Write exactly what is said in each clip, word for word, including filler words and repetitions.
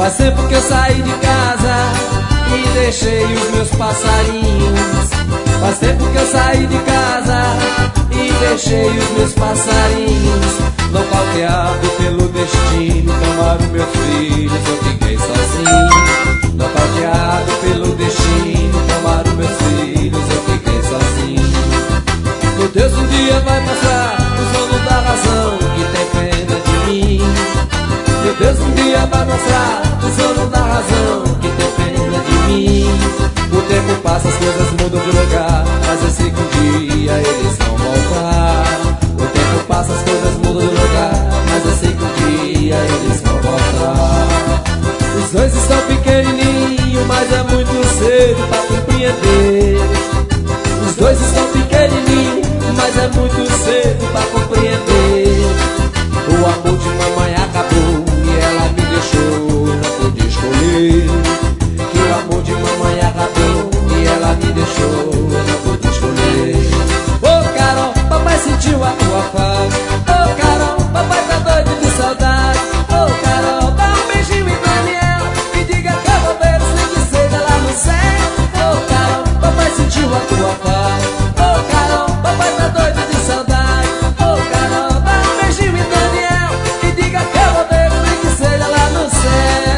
Faz tempo que eu saí de casa e deixei os meus passarinhos. Faz tempo que eu saí de casa e deixei os meus passarinhos. Nocauteado pelo destino, tomaram meus filhos, eu fiquei sozinho. Nocauteado pelo destino, tomaram meus filhos, eu fiquei sozinho. Meu Deus um dia vai mostrar os donos da razão que tem pena de mim. Meu Deus um dia vai mostrar os donos da razão que tem pena de mim. O tempo passa, as coisas mudam de lugar, mas eu sei que um dia eles vão voltar. O tempo passa, as coisas mudam de lugar, mas eu sei que um dia eles vão voltar. Os dois estão pequenininhos, mas é muito cedo pra compreender. Os dois estão pequenininhos, mas é muito cedo pra compreender. O amor de mamãe acabou e ela me deixou, não pude escolher. Que o amor de mamãe acabou e ela me deixou, não pude escolher. Ô oh, Carol, papai sentiu a tua falta. Ô oh, Carol, papai tá doido de saudade. Ô oh, Carol, dá um beijinho em Daniel e diga que eu vou ver o que seja lá no céu. Ô oh, Carol, papai sentiu a tua falta. Ô oh, Carol, papai tá doido de saudade. Ô oh, Carol, dá um beijinho em Daniel e diga que eu vou ver o que seja lá no céu.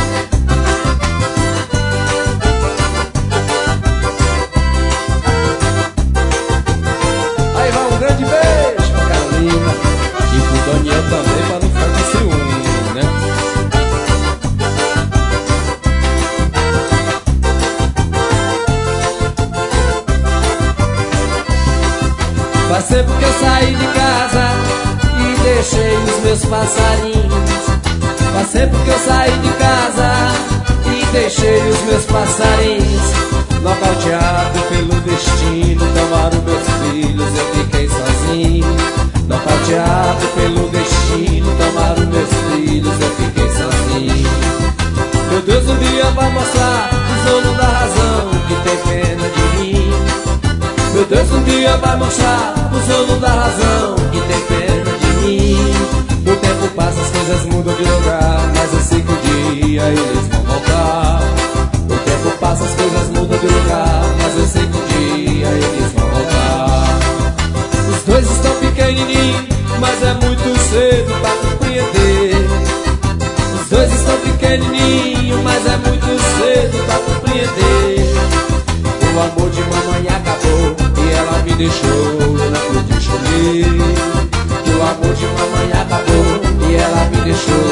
Aí vai um grande beijo pra Carolina e pro Daniel também, pra não ficar com ciúme, né? Faz tempo que eu saí de casa e deixei os meus passarinhos. Faz tempo que eu saí de casa e deixei os meus passarinhos. Nocauteado pelo destino, tomaram meus filhos, eu fiquei sozinho. Nocauteado pelo destino, tomaram meus filhos, eu fiquei sozinho. Meu Deus um dia vai mostrar os donos da razão que tem pena de mim. Meu Deus um dia vai mostrar os donos da razão que tem pena de mim. O tempo passa, as coisas mudam de lugar, mas eu sei que um dia eles vão voltar. O tempo passa, as coisas mudam de lugar, mas eu sei que um dia eles vão voltar. Os dois estão pequenininhos, mas é muito cedo pra compreender. Os dois estão pequenininhos, mas é muito cedo pra compreender. O amor de mamãe acabou e ela me deixou, não pude escolher. Que o amor de mamãe acabou e ela me deixou,